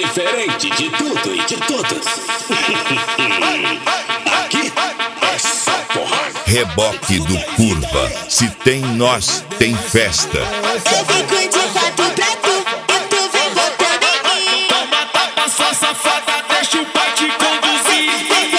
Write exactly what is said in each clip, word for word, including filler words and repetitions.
Diferente de tudo e de todos. Aqui é só porrada. Reboque do Curva. Se tem nós, tem festa. Eu fico de quatro pra tu, e tu vem botando em mim. Toma tapa, sua safada, deixa o pai te conduzir.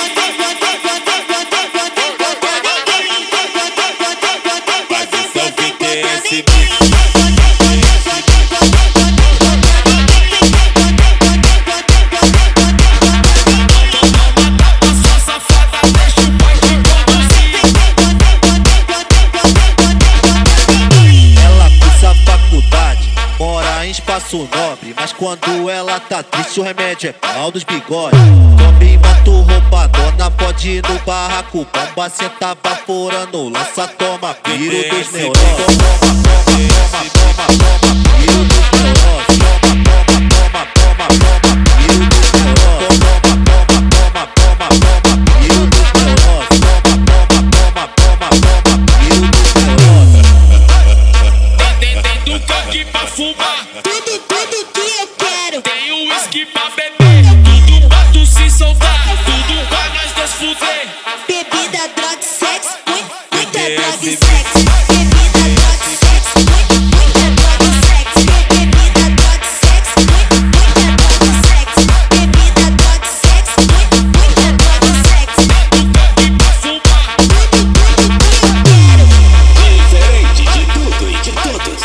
Espaço nobre, mas quando ela tá triste o remédio é pau dos bigodes. Também matou roubadona, pode ir no barraco. Bomba senta vaporando, lança, toma, piro dos neurônios. Toma, toma, toma, toma, toma, piro dos neurônios. Toma, toma, toma, toma, piro dos neurônios. Toma, toma, toma, toma, piro dos neurônios. Toma, toma, toma, toma, piro dos neurônios. Tem, tem, tem do coque pra fumar. Tudo, tudo que eu quero. Tem o uísque pra beber. Tudo pra tu se soltar. Tudo pra nós dois fuder. Bebida, droga, sexo, muito, muita droga e sexo. Bebida, droga, sexo, muito, muita droga e sexo. Bebida, droga, sexo, muito, muita droga e sexo. Bebida, droga, sexo, muito, muita droga e sexo. Do coque pra fumar. Tudo, tudo que eu quero. Diferente de tudo e de todos.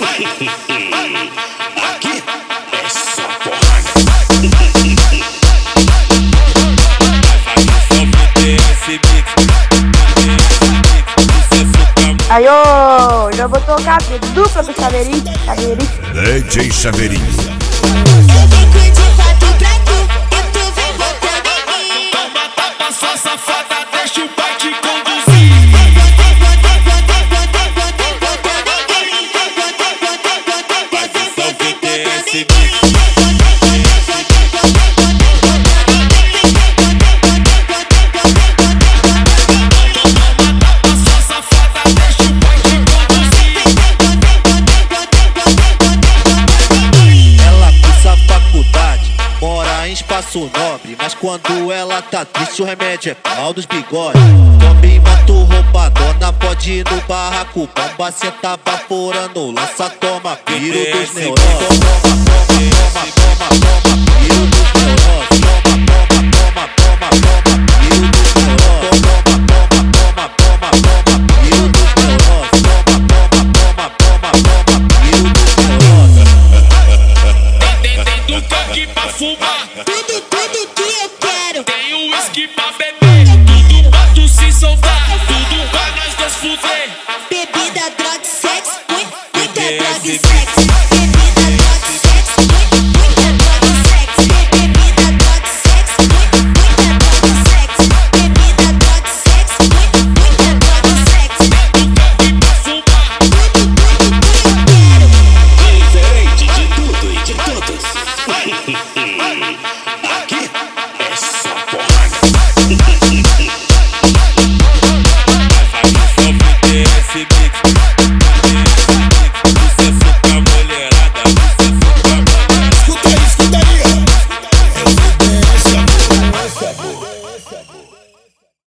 Aqui é só porrada. Aí, ô, já vou tocar dupla pro Chaveirinho, Chaveirinho. D J Chaveirinho. Eu fico de quatro pra tu, e tu vem botando em mim. Toma tapa, sua safada, deixa o pai te conduzir. Espaço nobre, mas quando ela tá triste o remédio é pau dos bigodes. Também matou roubadona, pode ir no barraco. Bomba senta vaporando, lança, toma, piro dos neurônios. Toma, toma, toma, toma, piro dos neurônios. Toma, toma, toma, toma, piro dos neurônios. Toma, toma, toma, toma, piro dos neurônios. Toma, toma, toma, toma, piro dos neurônios. Tem, tem, tem do coque pra fumar. Tudo, tudo que eu quero. Tem o uísque pra beber. Tudo pra tu se soltar. Tudo pra nós dois fuder. Bebida, droga, sexo, muito, muita droga e sexo.